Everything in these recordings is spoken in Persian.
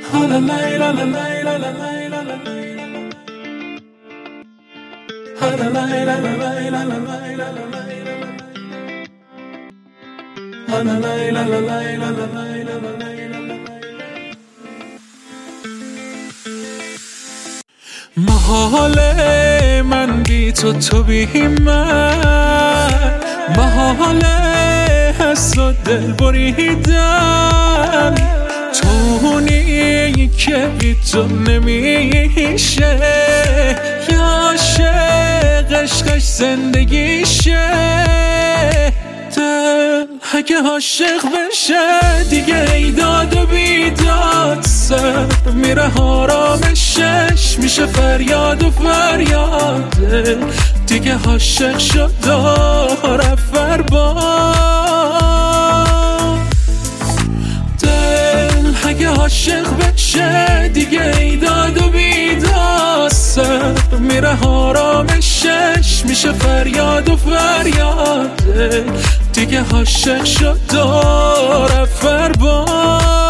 محاله من بی تو بی من، محاله حس و دل بریدن، تونی که بی تو نمیشه، یا عاشق عشقش زندگیشه. دل اگه عاشق بشه دیگه ایداد و بیداد، سر میره آرامشش میشه فریاد و فریاد. دیگه عاشق شد داره فرباد. دل اگه عاشق بشه دیگه ایداد و بیداد، سر میره آرامشش میشه فریاد و فریاد. دیگه عاشق شد داره فرباد.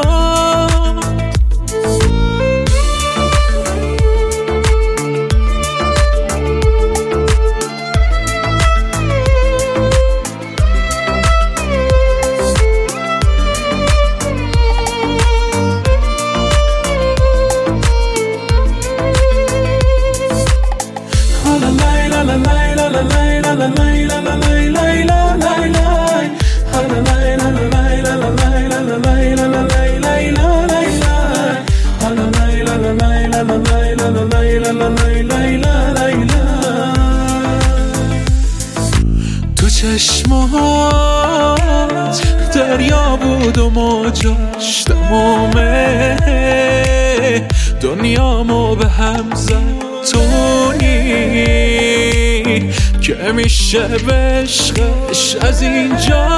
تو چشمات دریا بود و موجاش تمومه، دنیامو به هم زد تونی که میشه به عشقش از اینجا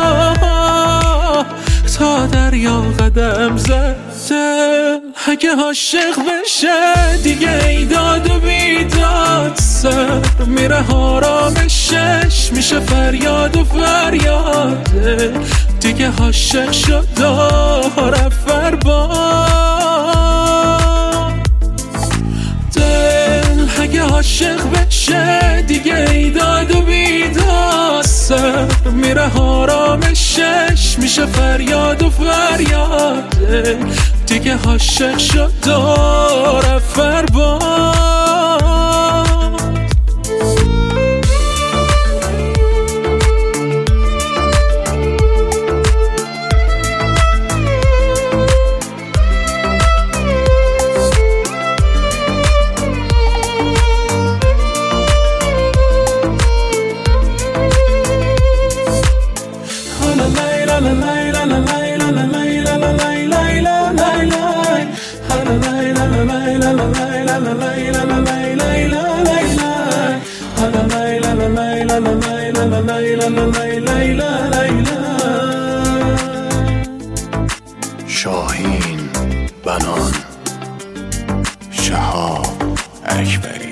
تا دریا قدم زد. دل اگه عاشق بشه دیگه ایداد و بیداد، سر میره آرامشش میشه فریاد و فریاد. دیگه عاشق شد داره فرباد. دل اگه عاشق بشه دیگه ایداد و بیداد، سر میره آرامشش میشه فریاد و فریاد. دیگه عاشق شد داره فرباد. شاهین، بنان، شهاب اکبری.